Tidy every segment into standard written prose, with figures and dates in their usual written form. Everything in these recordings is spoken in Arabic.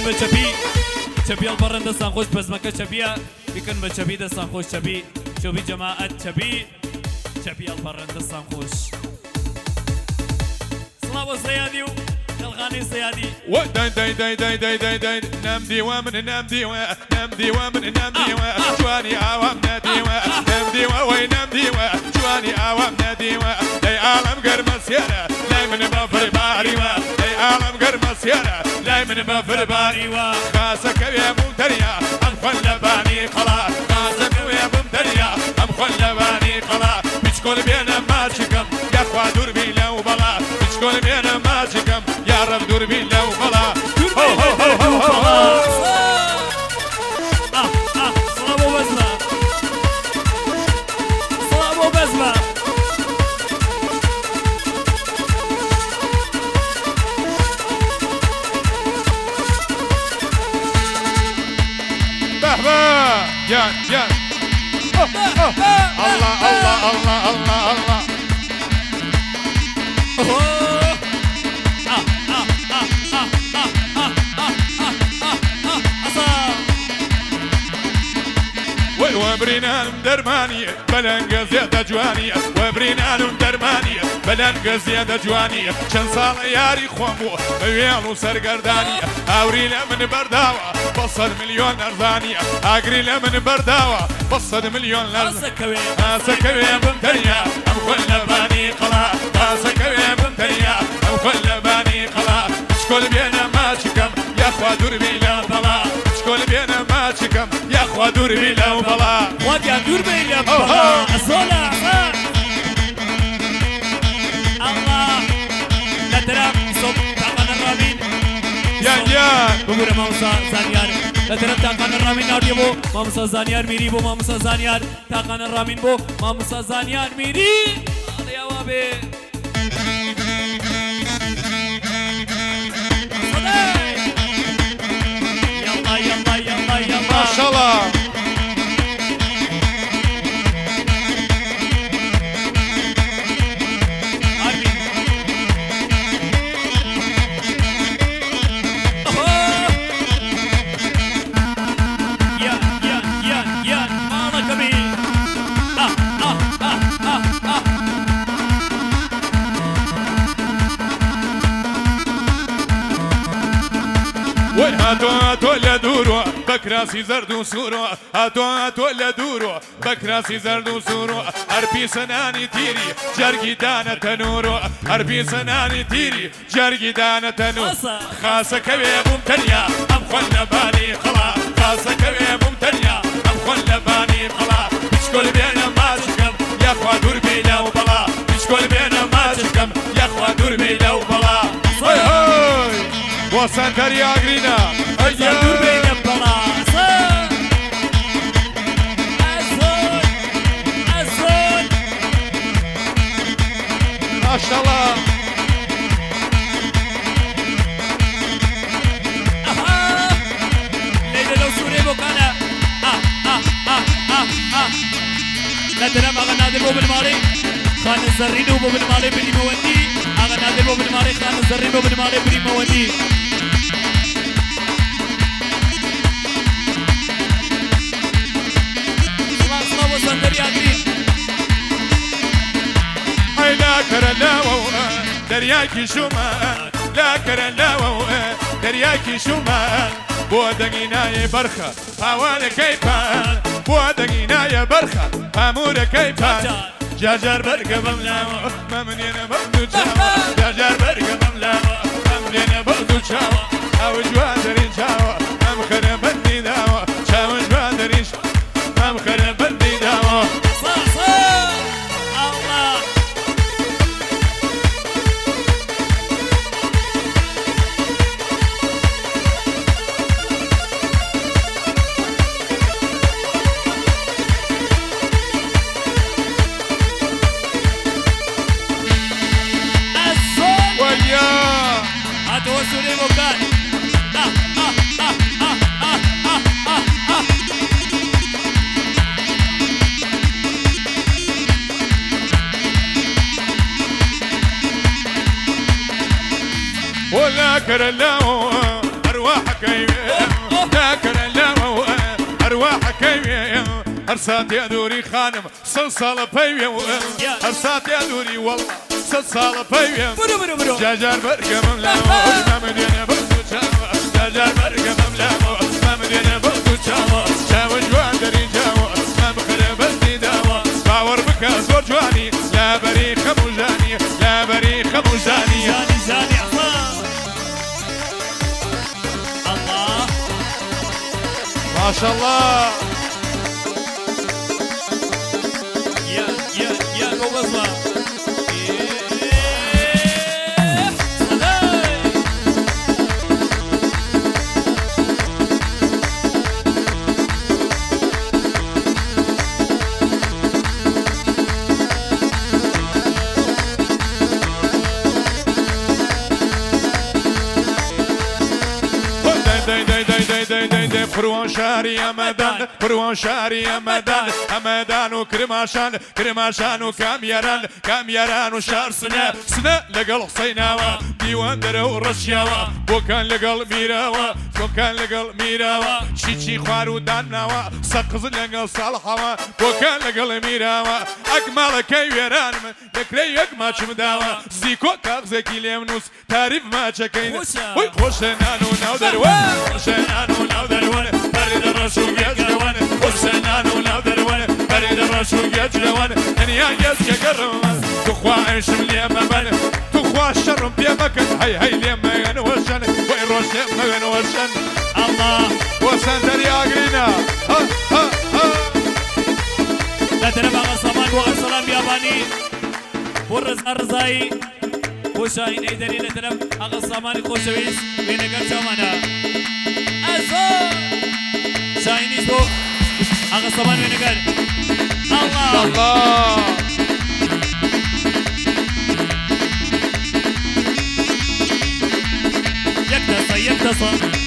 بچپی چپی البرن دستان خوش بس مکه چپیه بیکن بچپی دستان خوش چپی چوبی جماعت چپی چپی البرن دستان خوش صلاة سيادي والغاني سيادي وداي داي داي داي داي داي داي نام ديوا من نام ديوا نام ديوا من نام ديوا جواني عوام ناديوا نام ديوا وين نام ديوا جواني عوام ناديوا لاي عالم قرمس يالا لاي من بفر باريوا لاي عالم قرمس يالا لاي من بفر باريوا خاسك يا ممتريا ام خلباني خلا خاسك يا ممتريا ام خلباني خلا بتشكل بينا ماشكم يا اخوة دور بيلا وبلا بتشكل بينا ماشكم يا رب دور بيلا وبلا هو هو هو هو هو صلابو بزمة صلابو بزمة بهبه يا الله الله الله الله الله وبرينان درمانية بلنقى زيادة جوانية وبرينان درمانية بلنقى زيادة جوانية شن صال ياري خوامو ويانو سرقردانية أورينا من برداوة بصد مليون أرزانية أقرينا من برداوة بصد مليون أرزانية أسكوية بمتريا أم كل باني قلا أسكوية بمتريا أم كل باني قلا شكل بينا ما شكم يا أخوة دربي لا طلا شكل بينا ما شكم يا أخوة دربي لا طلا وديا دربي لا طلا أصولا الله لا ترى صوب تاقان الرامين يا بقول ماموسا زانيار لا ترى تاقان الرامين ناودي بو ماموسا زانيار ميري بو ماموسا زانيار تاقان الرامين بو ماموسا زانيار ميري يا وابي ما شاء الله هاتو لدورو بكراسي زرد وسورو هاتو لدورو بكراسي زرد وسورو هربي سناني تيري جرقي دانة تنورو هربي سناني تيري جرقي دانة تنورو خاسك يا ممتنيا ام خلباني خلا خاسك يا ممتنيا ام خلباني خلا بشكل بينا ماشكم يا اخوة دور بيلا وبلا بشكل بينا ماشكم يا اخوة دور بيلا وبلا هاي هاي وسنتر يا غرينا أيا دور بين البلاص أزول ما شاء الله ليلى لو سوري بوكانا لا ترى ما غنى ذبو بالمالي خان الزرين وبو بالمالي بني مودي أغنى ذبو بالمالي خان الزرين وبو بالمالي بني مودي لا كرلاو درياكي شمال لا كرلاو درياكي شمال بودقينا يا برخة حوالي كيفان بودقينا يا برخة امور كيفان جاجر برقة بملاو ممنين بغدو شاوة جاجر برقة بملاو ممنين بغدو شاوة او جوادرين شاوة ممخر بدي داوة شاوة جوادرين ممخر بدي داوة توسلي مكان ولا كرلاو ارواح كيوي تاكر اللو أرواح كيوي أرسات يا دوري خانم صلصال بيوي أرسات يا دوري والله صلصال بيوي جاجر برقم لا ما مدينة بردو شاوة جاجر برقم لا ما مدينة بردو شاوة شاوة جوان دري جاوة ما مخرب الديداوة باور بك زور جواني لا بريخ مجاني لا بريخ مجاني زاني الله ما شاء الله يا بوبزما فروان شاري يا مدان فروان شاري يا مدان همدان وكرماشان كرماشان وكاميران وشار سنة لقل حسيناوة ديوان درو رشياوة وكان لقل ميراوة وكان لقل ميراوة شيشي خوارو داناوة سقز لقل صالحاوة وكان لقل ميراوة أكمل كيويران يكري أكما شمداوة زيكو كاغزكي ليمنوس تعرف ما شكين خوشنانو ناودر خوشنانو ناودر بريد الرسول يجلون وسنانو ناودر بريد الرسول يجلون انيا يسك قرم تخوا عيش اليمن تخوا الشر بيمكن هي اليمن وشن ويروش يمن وشن الله وسندر يا قرينا لا تنبغى الصمان وارسلان بياباني والرزا الرزاي وشاين ايدري لتنب اغا الصمان خوشويس بينقر شامانا ازو شاين اسمو اغا الصمان بينقر الله يكتصى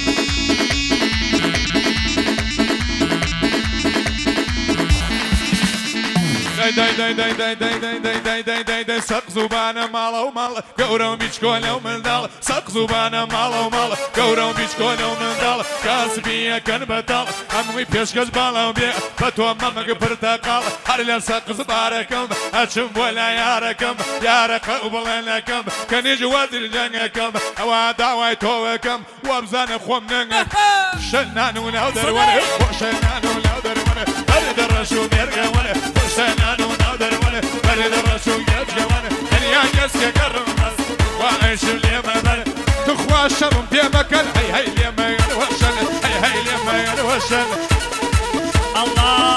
داي سق زبانه مالو مال قورو بيشكونه ومندال سق زبانه مالو مال قورو بيشكونه ومندال كاسبيه كان بطل امي بيشكش بالا بي فتوى مامك برتقال هر سق زباركم اشم ولا ياركم يارك وبلنكم كان يجواد الجنكم ودعوي توكم وابزان خمنكم شنان ونودر ولا شنان ونودر ولا برد الرشوم يرقى ولا شنان ونودر ولا برد الرشوم يرقى ولا يا جسك قرمز وعيش اليمن تخوى الشرم بيمكن هي اليمن وشن هي اليمن وشن الله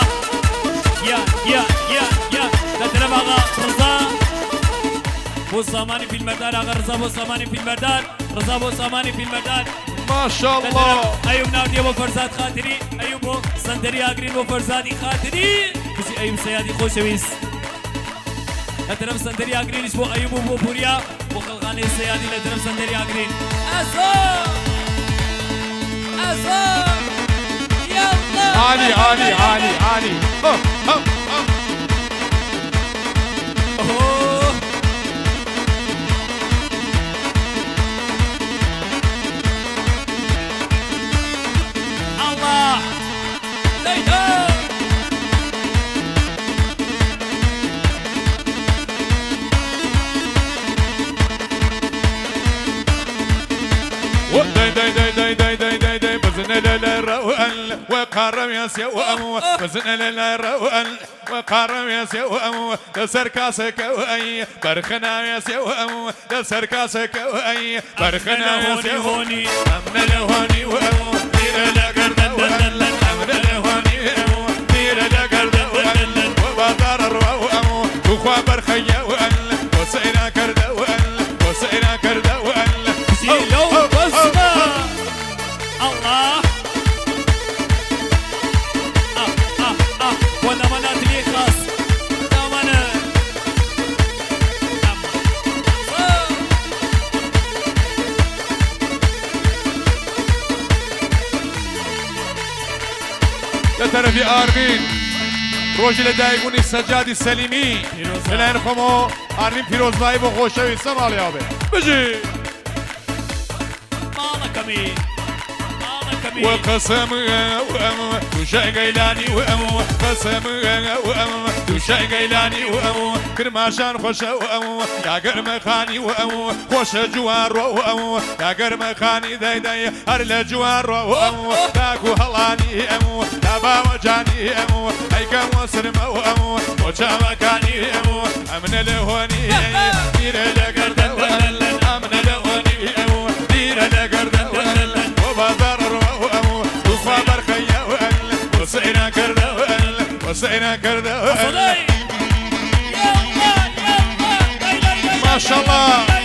يا تدرب اغا رضا بوساماني في المردان اغا رضا بوساماني في المردان رضا بوساماني في المردان ما شاء الله ايوب ناودي ابو فرزاد خاطري ايوب سندري اغرين ابو فرزادي خاطري بسي ايوب سيادي خوشويس لترف سندري اغرين اسمو ايوب ابو بوريا وخلقاني سيادي لترف سندري اغرين ازو يلا علي وقارم يا سيو بزن لنا روان وقارم يا سيو لسركاسك وأي برخنا يا سيو لسركاسك وأي برخنا يا سيو أمن الهوني وأو دير لقرد وأن أمن الهوني وأو دير لقرد وأن وبدار الروأو وخوا برخيا وأن وسينا كرد وأن وسينا كرد وأن سيلو بصمة الله وانا منات لي خاص دامنا لطرف آرمين روجي لدايقوني السجادي السليمي الان خمو آرمين پیروزبایی با خوشوی سمالی آبه بجی مالك امين كمين وقسم وشاي قيلاني قسم وشاي قيلاني كرماشان خوش يا قرم خاني خوش جوار يا قرم خاني داي داي هرل جوار تاكو هلاني تابا وجاني هيكم وسرم وشا مكاني امن لهوني دير لقردن امن لهوني دير لقردن وبازار وخبر خيا وسينا كرده وسينا كرده ما شاء الله